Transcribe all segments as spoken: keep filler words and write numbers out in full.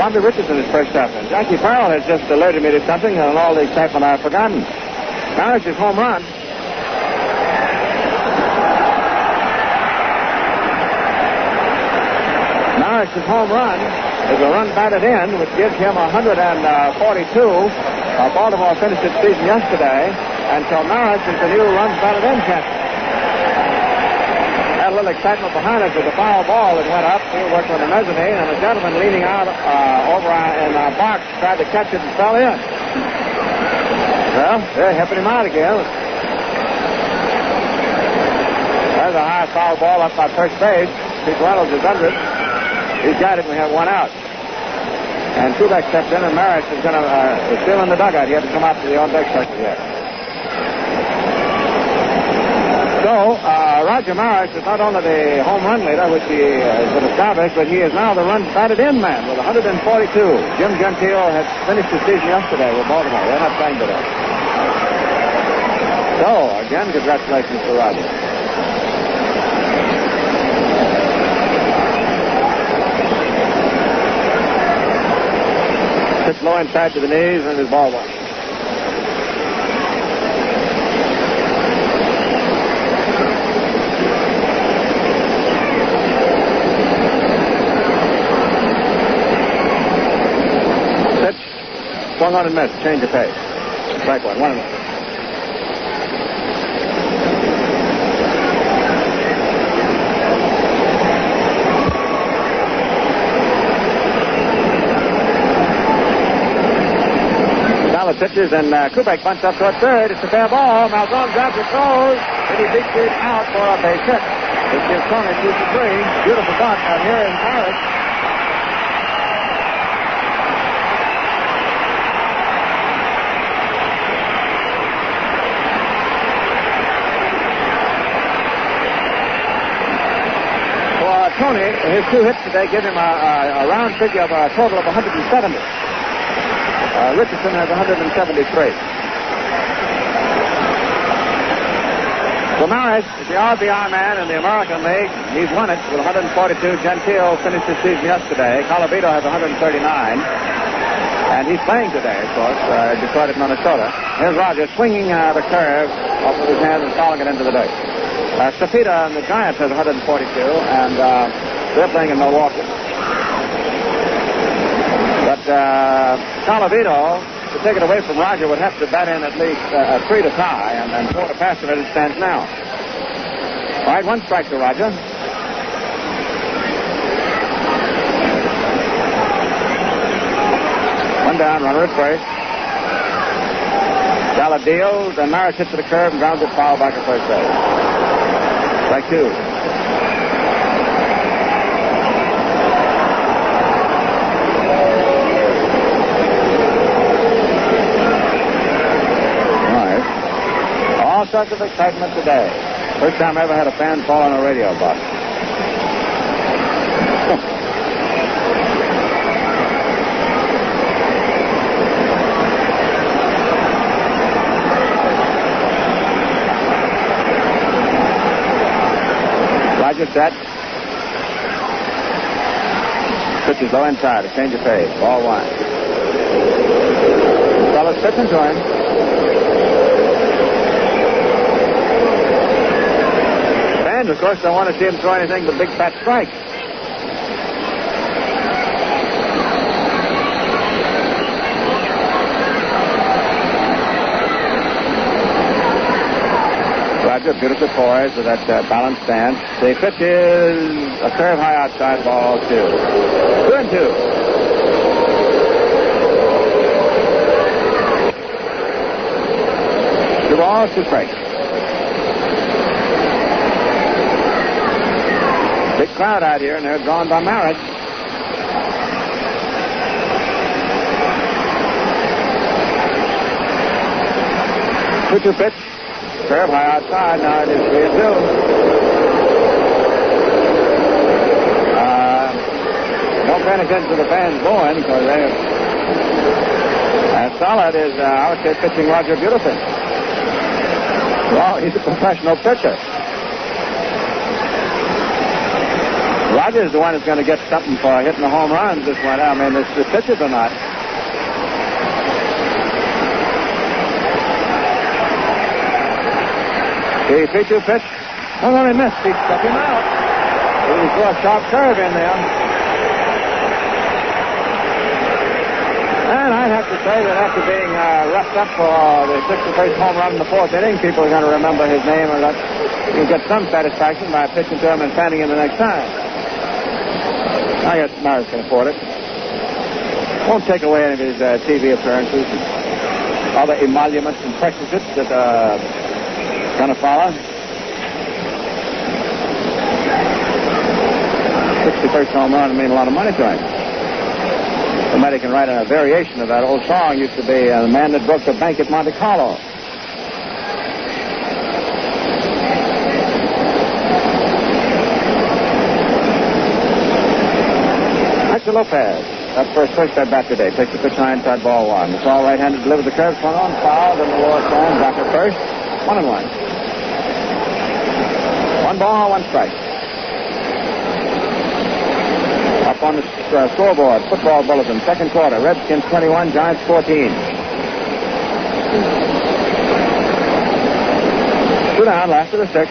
Bobby Richardson is first up. And Jackie Farrell has just alerted me to something, and all the excitement I've forgotten. Marrich's home run. Marrich's home run is a run batted in, which gives him one hundred forty-two. Uh, Baltimore finished its season yesterday, and so Marich is the new runs batted in champion. Had a little excitement behind us with the foul ball that went up. He worked on the mezzanine, and a gentleman leaning out uh, over in a box tried to catch it and fell in. Well, they're helping him out again. There's a high foul ball up by first base. Pete Reynolds is under it. He's got it, and we have one out. And Kubek steps in, and Marich is going to uh, is still in the dugout. He hasn't come out to the on-deck circle yet. So, uh, Roger Marich is not only the home run leader, which he uh, has established, but he is now the runs batted in man with one hundred forty-two. Jim Gentile had finished the season yesterday with Baltimore. They're not playing today. So, again, congratulations to Roger. Sits low inside to the knees, and his ball one. Swung on and missed. Change of pace. Strike one. One and one. Dallas pitches, and uh, Kubek bunts up toward third. It's a fair ball. Malzone grabs it, throws, and he beats it out for a base hit. This gives Tony two to three. Beautiful bunt out here in Paris. Tony, his two hits today give him a, a, a round figure of a total of one hundred seventy. Uh, Richardson has one hundred seventy-three. So Marich is the R B I man in the American League. He's won it with one hundred forty-two. Gentile finished his season yesterday. Colavito has one hundred thirty-nine. And he's playing today, of course, uh, Detroit at Minnesota. Here's Roger swinging uh, the curve off of his hand and fouling it into the dirt. Uh, Cepeda and the Giants has one hundred forty-two, and uh, they're playing in Milwaukee. But uh, Colavito, to take it away from Roger, would have to bat in at least uh, a three to tie, and then four to pass it as it stands now. All right, one strike to Roger. One down, runner at first. Dalla deals, and Marich hits to the curve and grounds it foul back at first base. Strike two. All right. All sorts of excitement today. First time I ever had a fan fall on a radio box. Roger set. Pitches low inside. A change of pace. Ball one. Fellas pitching to him. Fans, of course, don't want to see him throw anything but big fat strikes. Roger, beautiful poise with that uh, balanced stance. The pitch is a curve high outside, ball two. Two and two. Two balls, two strikes. Big crowd out here, and they're drawn by Marich. two two pitch. Curve high outside. Now it is three and two. Uh, don't pay attention to the fans going because they as solid as uh, I would say pitching Roger beautifully. Well, he's a professional pitcher. Rogers is the one who's going to get something for hitting the home runs this winter. I mean, the, the pitchers are not. The three two pitch. Oh, no, he missed. He struck him out. He threw a sharp curve in there. And I'd have to say that after being uh, roughed up for the sixty-first home run in the fourth inning, people are going to remember his name, or that you'll get some satisfaction by pitching to him and fanning him the next time. I guess Maris can afford it. Won't take away any of his uh, T V appearances, other emoluments and perquisites that are uh, going to follow. sixty-first home run would mean a lot of money to him. Somebody can write a variation of that old song. Used to be uh, The Man That Broke the Bank at Monte Carlo. Hector Lopez. That's first first at bat today. Takes the pitch high inside ball one. The tall right-handed delivers the curve, swung on, fouled, and the lower stone back at first. One and one. One ball, one strike. Up on the uh, scoreboard, football bulletin, second quarter. Redskins twenty-one, Giants fourteen. Two down, last of the sixth.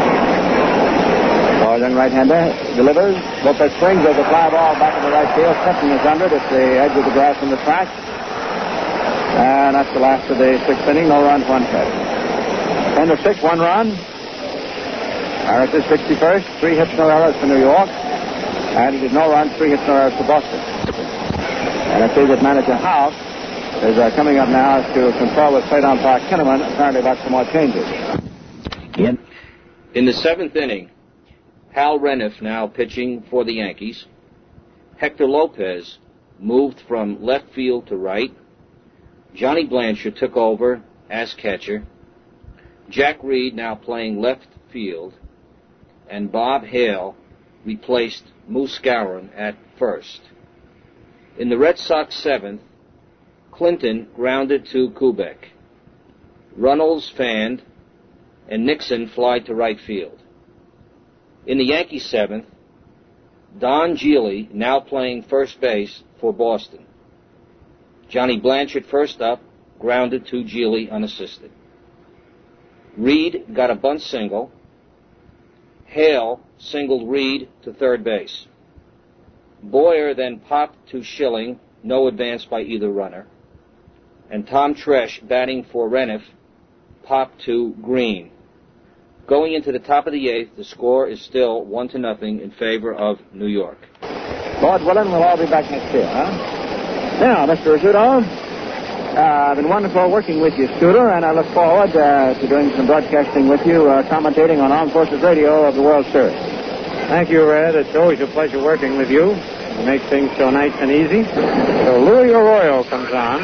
Ball young right-hander delivers. Lopez swings as a fly ball back in the right field. Sutton is under it at the edge of the grass in the track. And that's the last of the sixth inning. No runs, one hit. Ten to six, one run. Harris is sixty-first. Three hits, no errors for New York. And it is no runs, three hits, no errors for Boston. And I see that manager House is uh, coming up now to confer with plate umpire Kinnaman, apparently about some more changes. In, in the seventh inning, Hal Reniff now pitching for the Yankees. Hector Lopez moved from left field to right. Johnny Blanchard took over as catcher. Jack Reed now playing left field. And Bob Hale replaced Moose Skowron at first. In the Red Sox seventh, Clinton grounded to Kubek. Runnels fanned, and Nixon flied to right field. In the Yankee seventh, Don Geely now playing first base for Boston. Johnny Blanchard first up, grounded to Geely unassisted. Reed got a bunt single. Hale singled Reed to third base. Boyer then popped to Schilling, no advance by either runner. And Tom Tresh, batting for Reniff, popped to Green. Going into the top of the eighth, the score is still one to nothing in favor of New York. Lord willing, we'll all be back next year, huh? Now, Mister Rizzuto, Uh, been wonderful working with you, Scooter, and I look forward uh, to doing some broadcasting with you, uh, commentating on Armed Forces Radio of the World Series. Thank you, Red. It's always a pleasure working with you. You make things so nice and easy. So Louis Arroyo comes on,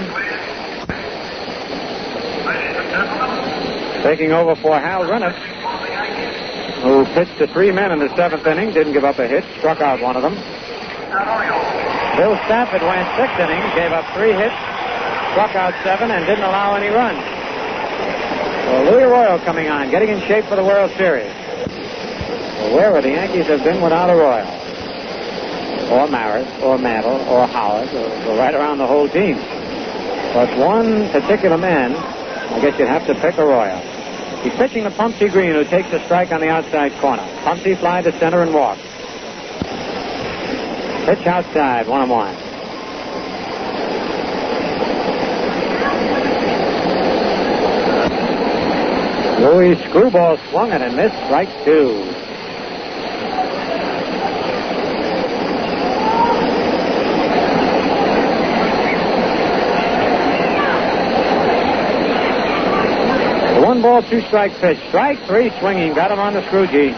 taking over for Hal Reniff, who pitched to three men in the seventh inning, didn't give up a hit, struck out one of them. Bill Stafford went six innings, gave up three hits, struck out seven, and didn't allow any runs. So Louis Arroyo coming on, getting in shape for the World Series. Well, where would the Yankees have been without Arroyo? Or Maris, or Mantle, or Howard, or, or right around the whole team. But one particular man, I guess you'd have to pick Arroyo. He's pitching to Pumpsy Green, who takes a strike on the outside corner. Pumpsy fly to center and walk. Pitch outside, one and one. Louis screwball swung it and missed, strike two. The one ball, two strike pitch. Strike three swinging, got him on the screwgee.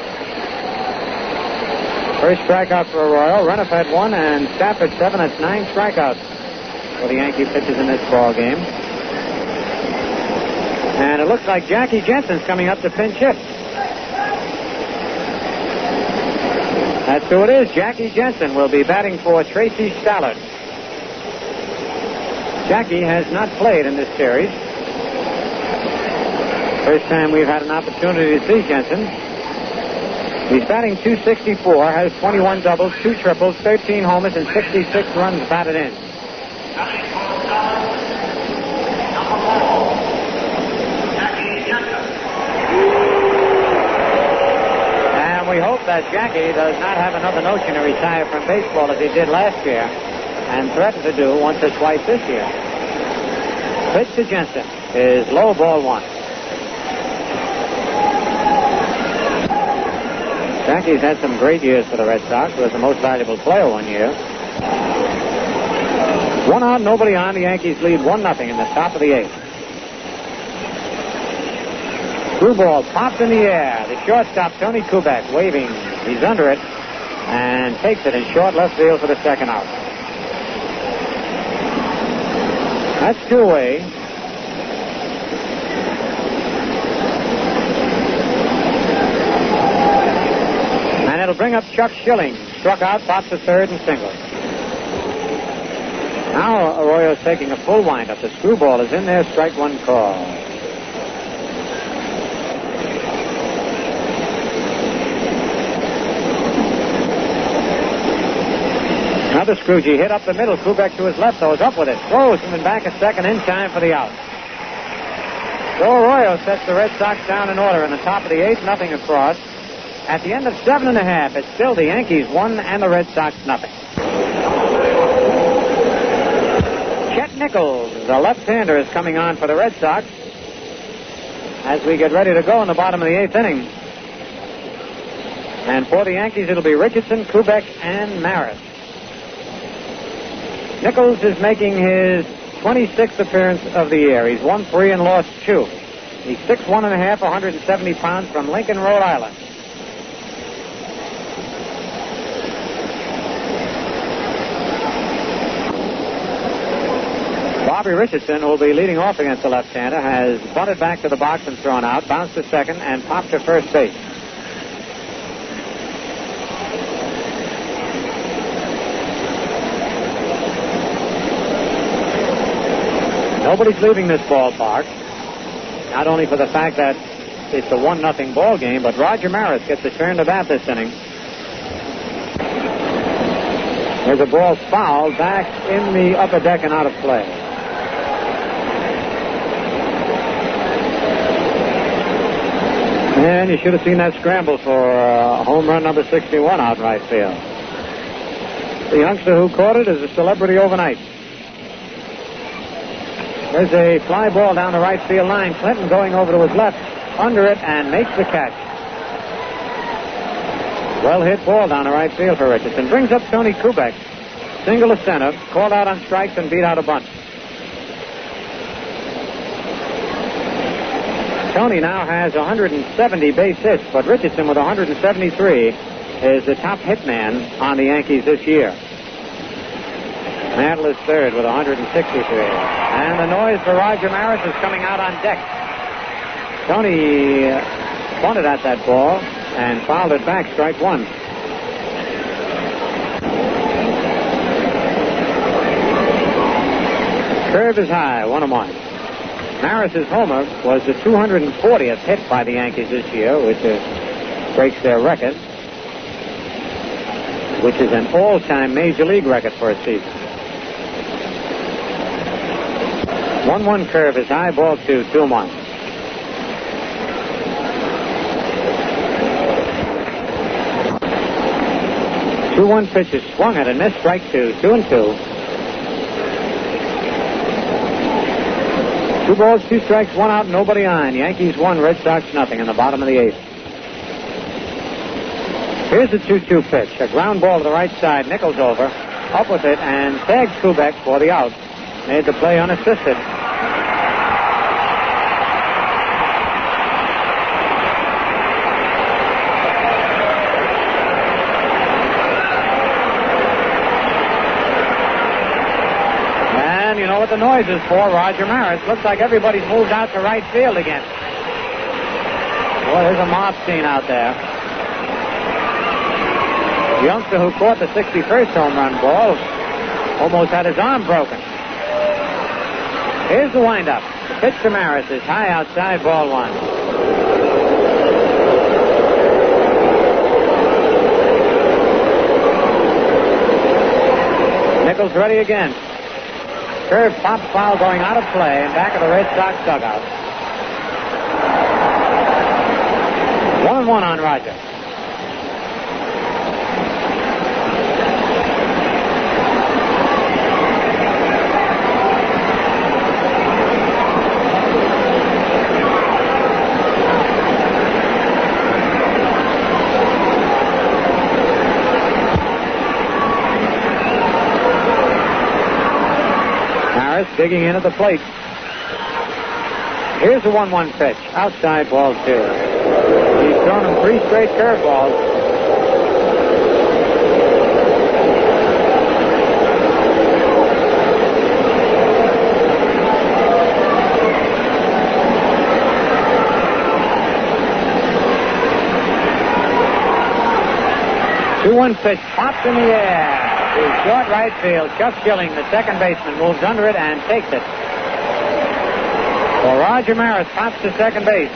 First strikeout for Arroyo. Reniff had one and Stafford seven. That's nine strikeouts for the Yankee pitchers in this ball game. And it looks like Jackie Jensen's coming up to pinch hit. That's who it is. Jackie Jensen will be batting for Tracy Stallard. Jackie has not played in this series. First time we've had an opportunity to see Jensen. He's batting two sixty-four, has twenty-one doubles, two triples, thirteen homers, and sixty-six runs batted in. And we hope that Jackie does not have another notion to retire from baseball as he did last year and threatened to do once or twice this year. Pitch to Jensen is low, ball one. Jackie's had some great years for the Red Sox. Was the most valuable player one year. One out, nobody on. The Yankees lead one nothing in the top of the eighth. Through ball popped in the air. The shortstop, Tony Kubek, waving. He's under it and takes it in short left field for the second out. That's two away. And it'll bring up Chuck Schilling. Struck out, pops to third and single. Now Arroyo's taking a full windup. The screwball is in there, strike one call. Another Scroogey hit up the middle. Kubek to his left, though, is up with it. Throws him and back at second in time for the out. So Arroyo sets the Red Sox down in order in the top of the eighth, nothing across. At the end of seven and a half, it's still the Yankees one and the Red Sox nothing. Chet Nichols, the left-hander, is coming on for the Red Sox as we get ready to go in the bottom of the eighth inning. And for the Yankees, it'll be Richardson, Kubek, and Maris. Nichols is making his twenty-sixth appearance of the year. He's won three and lost two. He's six one and a half, one hundred seventy pounds, from Lincoln, Rhode Island. Bobby Richardson, who will be leading off against the left-hander, has bunted back to the box and thrown out, bounced to second, and popped to first base. Nobody's leaving this ballpark, not only for the fact that it's a one nothing ball game, but Roger Maris gets a turn to bat this inning. There's a ball fouled back in the upper deck and out of play. And you should have seen that scramble for uh, home run number sixty-one out in right field. The youngster who caught it is a celebrity overnight. There's a fly ball down the right field line. Clinton going over to his left, under it, and makes the catch. Well hit ball down the right field for Richardson. Brings up Tony Kubek. Single to center, called out on strikes and beat out a bunt. Tony now has one hundred seventy base hits, but Richardson with one hundred seventy-three is the top hit man on the Yankees this year. Mantle is third with one hundred sixty-three. And the noise for Roger Maris is coming out on deck. Tony bunted at that ball and fouled it back, strike one. Curve is high, one and one. Maris's homer was the two hundred fortieth hit by the Yankees this year, which is, breaks their record, which is an all-time Major League record for a season. one one curve is high, ball two, two and one. two one pitch is swung at and missed, strike two, two and two. Two balls, two strikes, one out, nobody on. Yankees one, Red Sox nothing in the bottom of the eighth. Here's the two two pitch. A ground ball to the right side. Nichols over, up with it, and tags Kubek for the out. Made the play unassisted. And you know what the noise is for, Roger Maris. Looks like everybody's moved out to right field again. Boy, there's a mob scene out there. The youngster who caught the sixty-first home run ball almost had his arm broken. Here's the windup. The pitch to Maris is high outside, ball one. Nichols ready again. Curve pop foul going out of play and back of the Red Sox dugout. One and one on Roger. Digging in at the plate. Here's a one one pitch. Outside ball two. He's thrown him three straight curveballs. two one pitch popped in the air. To short right field. Chuck Schilling, the second baseman, moves under it and takes it. For Roger Maris, pops to second base.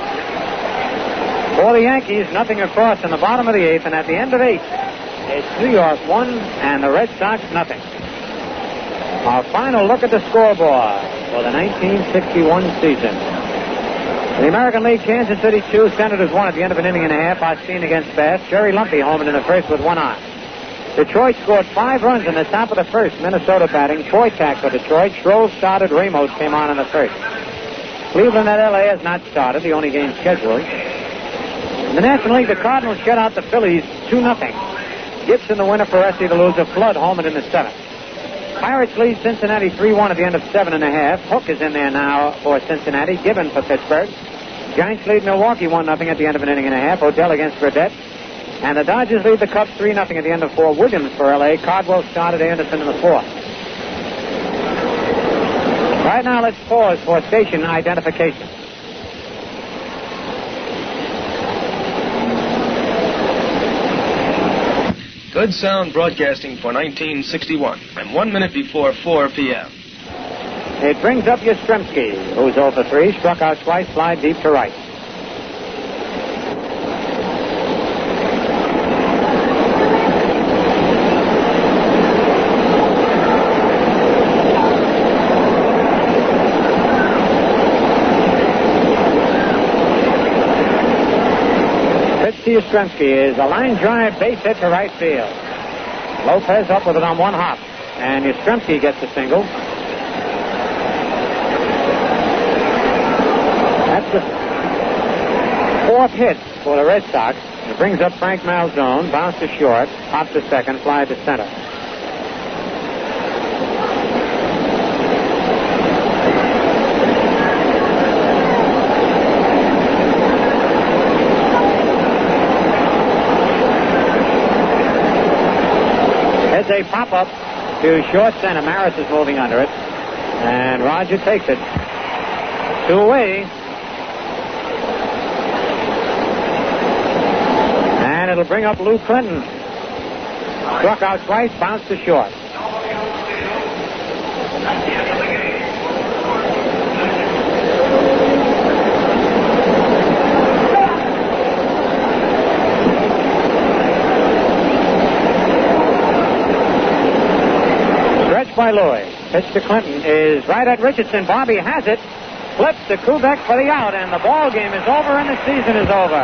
For the Yankees, nothing across in the bottom of the eighth, and at the end of eight, it's New York one and the Red Sox nothing. Our final look at the scoreboard for the nineteen sixty-one season. The American League, Kansas City two, Senators one at the end of an inning and a half. Ostine against Bass. Jerry Lumpy homered in the first with one on. Detroit scored five runs in the top of the first. Minnesota batting. Foytak for Detroit. Stroll started. Ramos came on in the first. Cleveland at L A has not started, the only game scheduled. In the National League, the Cardinals shut out the Phillies two nothing. Gibson the winner, Peresi the loser. Flood homered in the seventh. Pirates lead Cincinnati three one at the end of seven and a half. Hook is in there now for Cincinnati. Gibbon for Pittsburgh. Giants lead Milwaukee one nothing at the end of an inning and a half. Odell against Burdette. And the Dodgers lead the Cubs three nothing at the end of four. Williams for L A. Cardwell started. Anderson in the fourth. Right now, let's pause for station identification. Good sound broadcasting for nineteen sixty-one. And one minute before four p.m. It brings up Yastrzemski, who's oh for three, struck out twice, fly deep to right. Yastrzemski is a line drive base hit to right field. Lopez up with it on one hop, and Yastrzemski gets a single. That's the fourth hit for the Red Sox. It brings up Frank Malzone, bounce to short, hop to second, fly to center. A pop-up to short center. Maris is moving under it. And Roger takes it. Two away. And it'll bring up Lou Clinton. Struck out twice, bounced to short. By Louis. Pitch to Clinton is right at Richardson. Bobby has it. Flips to Kubek for the out, and the ball game is over and the season is over.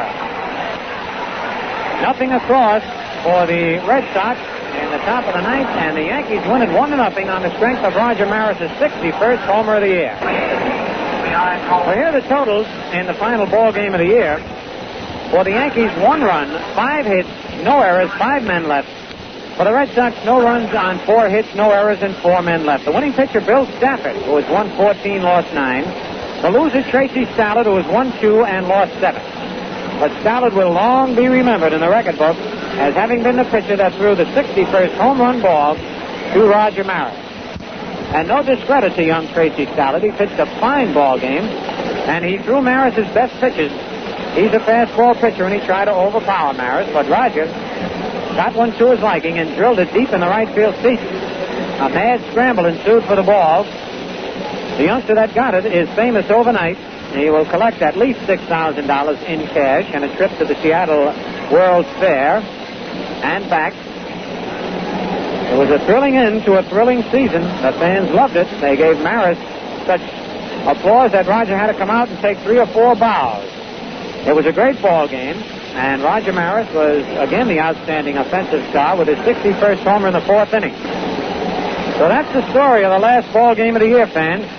Nothing across for the Red Sox in the top of the ninth, and the Yankees win it one to nothing on the strength of Roger Maris' sixty-first homer of the year. Well, here are the totals in the final ball game of the year. For the Yankees, one run, five hits, no errors, five men left. For the Red Sox, no runs on four hits, no errors, and four men left. The winning pitcher, Bill Stafford, who has won fourteen, lost nine. The loser, Tracy Stallard, who has won two and lost seven. But Stallard will long be remembered in the record book as having been the pitcher that threw the sixty-first home run ball to Roger Maris. And no discredit to young Tracy Stallard. He pitched a fine ball game, and he threw Maris' best pitches. He's a fastball pitcher, and he tried to overpower Maris, but Roger got one to his liking and drilled it deep in the right field seat. A mad scramble ensued for the ball. The youngster that got it is famous overnight. He will collect at least six thousand dollars in cash and a trip to the Seattle World's Fair and back. It was a thrilling end to a thrilling season. The fans loved it. They gave Maris such applause that Roger had to come out and take three or four bows. It was a great ball game, and Roger Maris was again the outstanding offensive star with his sixty-first homer in the fourth inning. So that's the story of the last ball game of the year, fans.